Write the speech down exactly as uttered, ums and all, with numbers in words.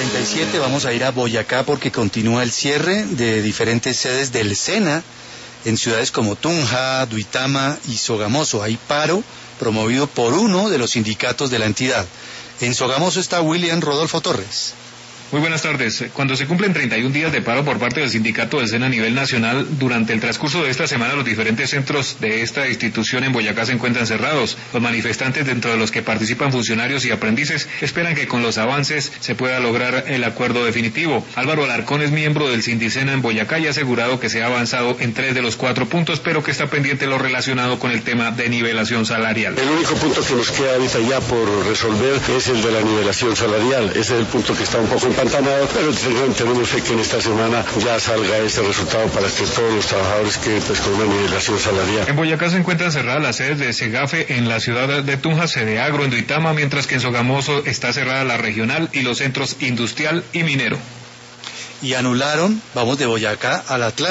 cuarenta y siete vamos a ir a Boyacá porque continúa el cierre de diferentes sedes del SENA en ciudades como Tunja, Duitama y Sogamoso. Hay paro promovido por uno de los sindicatos de la entidad. En Sogamoso está William Rodolfo Torres. Muy buenas tardes. Cuando se cumplen treinta y un días de paro por parte del sindicato del SENA a nivel nacional, durante el transcurso de esta semana los diferentes centros de esta institución en Boyacá se encuentran cerrados. Los manifestantes, dentro de los que participan funcionarios y aprendices, esperan que con los avances se pueda lograr el acuerdo definitivo. Álvaro Alarcón es miembro del Sindicena en Boyacá y ha asegurado que se ha avanzado en tres de los cuatro puntos, pero que está pendiente lo relacionado con el tema de nivelación salarial. El único punto que nos queda ahorita ya por resolver es el de la nivelación salarial. Ese es el punto que está un poco empantanado, pero tenemos fe que en esta semana ya salga ese resultado para que todos los trabajadores queden pues con una nivelación salarial. En Boyacá se encuentran cerradas las sedes de Segafe en la ciudad de Tunja, Sedeagro en Duitama, mientras que en Sogamoso está cerrada la regional y los centros industrial y minero. Y anularon, vamos de Boyacá al Atlántico.